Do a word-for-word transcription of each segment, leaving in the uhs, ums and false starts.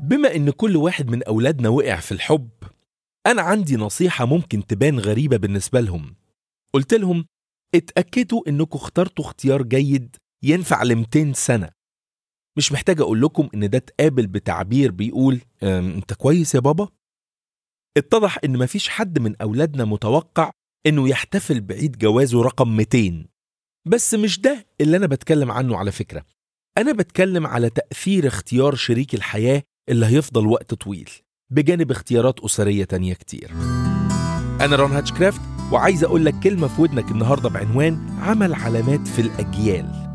بما إن كل واحد من أولادنا وقع في الحب، أنا عندي نصيحة ممكن تبان غريبة بالنسبة لهم. قلت لهم اتأكدوا إنكم اخترتوا اختيار جيد ينفع لمئتين سنة. مش محتاج أقول لكم إن ده اتقابل بتعبير بيقول أنت كويس يا بابا؟ اتضح إن مفيش حد من أولادنا متوقع إنه يحتفل بعيد جوازه رقم مئتين. بس مش ده اللي أنا بتكلم عنه على فكرة. أنا بتكلم على تأثير اختيار شريك الحياة اللي هيفضل وقت طويل بجانب اختيارات أسرية تانية كتير. أنا رون هاتشكرافت، وعايز أقول لك كلمة في ودنك النهاردة بعنوان عمل علامات في الأجيال.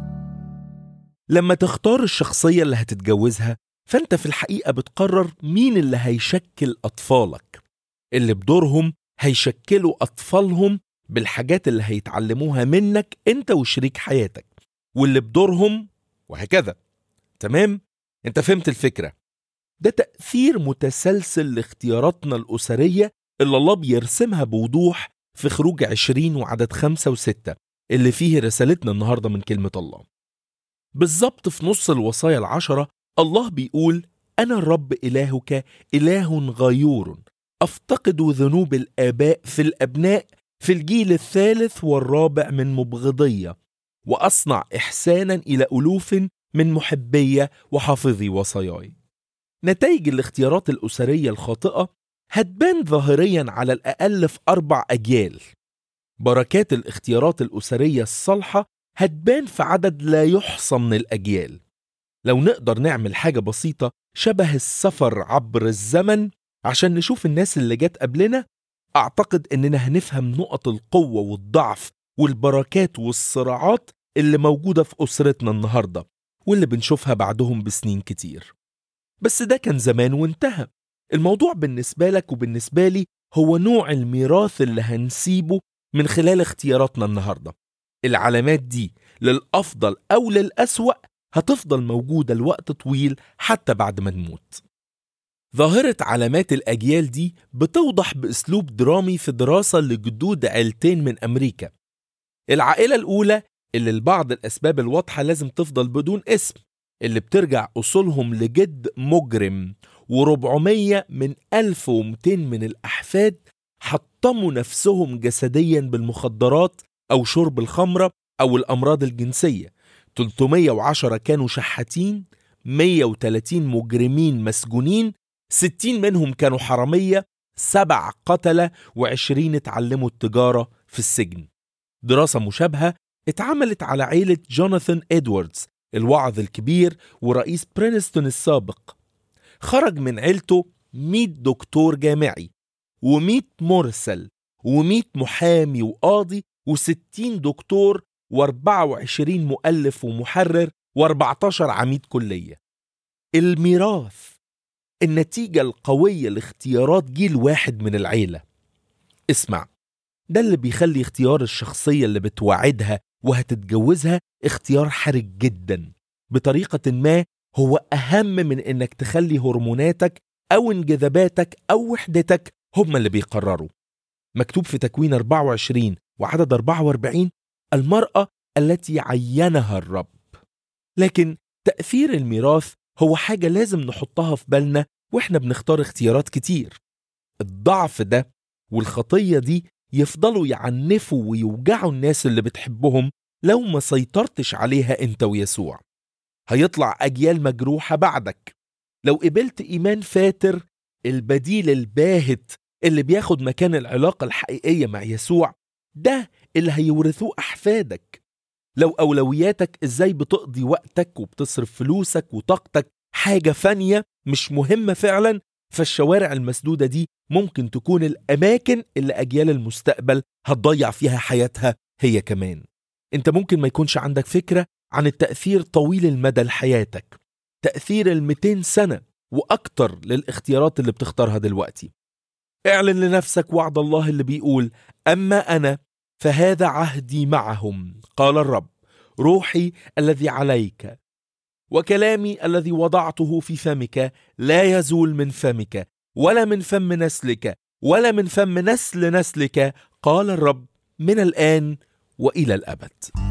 لما تختار الشخصية اللي هتتجوزها، فأنت في الحقيقة بتقرر مين اللي هيشكل أطفالك، اللي بدورهم هيشكلوا أطفالهم بالحاجات اللي هيتعلموها منك أنت وشريك حياتك، واللي بدورهم وهكذا. تمام؟ أنت فهمت الفكرة. ده تأثير متسلسل لاختياراتنا الأسرية اللي الله بيرسمها بوضوح في خروج عشرين وعدد خمسة وستة اللي فيه رسالتنا النهاردة من كلمة الله. بالظبط في نص الوصايا العشرة الله بيقول أنا الرب إلهك إله غيور، أفتقد ذنوب الآباء في الأبناء في الجيل الثالث والرابع من مبغضية، وأصنع إحسانا إلى ألوف من محبية وحافظي وصاياي. نتائج الاختيارات الأسرية الخاطئة هتبان ظاهريا على الأقل في أربع أجيال. بركات الاختيارات الأسرية الصالحة هتبان في عدد لا يحصى من الأجيال. لو نقدر نعمل حاجة بسيطة شبه السفر عبر الزمن عشان نشوف الناس اللي جت قبلنا، أعتقد إننا هنفهم نقط القوة والضعف والبركات والصراعات اللي موجودة في أسرتنا النهاردة واللي بنشوفها بعدهم بسنين كتير. بس ده كان زمان وانتهى. الموضوع بالنسبة لك وبالنسبة لي هو نوع الميراث اللي هنسيبه من خلال اختياراتنا النهاردة. العلامات دي للأفضل أو للأسوأ هتفضل موجودة لوقت طويل حتى بعد ما نموت. ظاهرة علامات الأجيال دي بتوضح بأسلوب درامي في دراسة لجدود عيلتين من أمريكا. العائلة الأولى اللي لبعض الأسباب الواضحة لازم تفضل بدون اسم، اللي بترجع أصولهم لجد مجرم وربعمية من ألف ومئتين من الأحفاد حطموا نفسهم جسديا بالمخدرات أو شرب الخمرة أو الأمراض الجنسية. ثلاثمية وعشرة كانوا شحاتين، مية وثلاثين مجرمين مسجونين، ستين منهم كانوا حرامية، سبع قتلة، وعشرين اتعلموا التجارة في السجن. دراسة مشابهة اتعملت على عيلة جوناثان إدواردز الوعظ الكبير ورئيس برينستون السابق. خرج من عيلته مئة دكتور جامعي ومئة مرسل ومئة محامي وقاضي وستين دكتور واربعة وعشرين مؤلف ومحرر واربعتاشر عميد كلية. الميراث النتيجة القوية لاختيارات جيل واحد من العيلة. اسمع، ده اللي بيخلي اختيار الشخصية اللي بتوعدها وهتتجوزها اختيار حرج جدا. بطريقة ما هو أهم من إنك تخلي هرموناتك أو انجذاباتك أو وحدتك هم اللي بيقرروا. مكتوب في تكوين أربعة وعشرين وعدد أربعة وأربعين المرأة التي عينها الرب. لكن تأثير الميراث هو حاجة لازم نحطها في بالنا وإحنا بنختار اختيارات كتير. الضعف ده والخطية دي يفضلوا يعنفوا ويوجعوا الناس اللي بتحبهم لو ما سيطرتش عليها انت ويسوع. هيطلع أجيال مجروحة بعدك. لو قبلت إيمان فاتر البديل الباهت اللي بياخد مكان العلاقة الحقيقية مع يسوع، ده اللي هيورثوه أحفادك. لو أولوياتك إزاي بتقضي وقتك وبتصرف فلوسك وطاقتك حاجة فانية مش مهمة فعلا، فالشوارع المسدودة دي ممكن تكون الأماكن اللي أجيال المستقبل هتضيع فيها حياتها هي كمان. انت ممكن ما يكونش عندك فكرة عن التأثير طويل المدى لحياتك، تأثير المئتين سنة وأكتر للاختيارات اللي بتختارها دلوقتي. اعلن لنفسك وعد الله اللي بيقول أما أنا فهذا عهدي معهم قال الرب، روحي الذي عليك وكلامي الذي وضعته في فمك لا يزول من فمك ولا من فم نسلك ولا من فم نسل نسلك قال الرب، من الآن وإلى الأبد.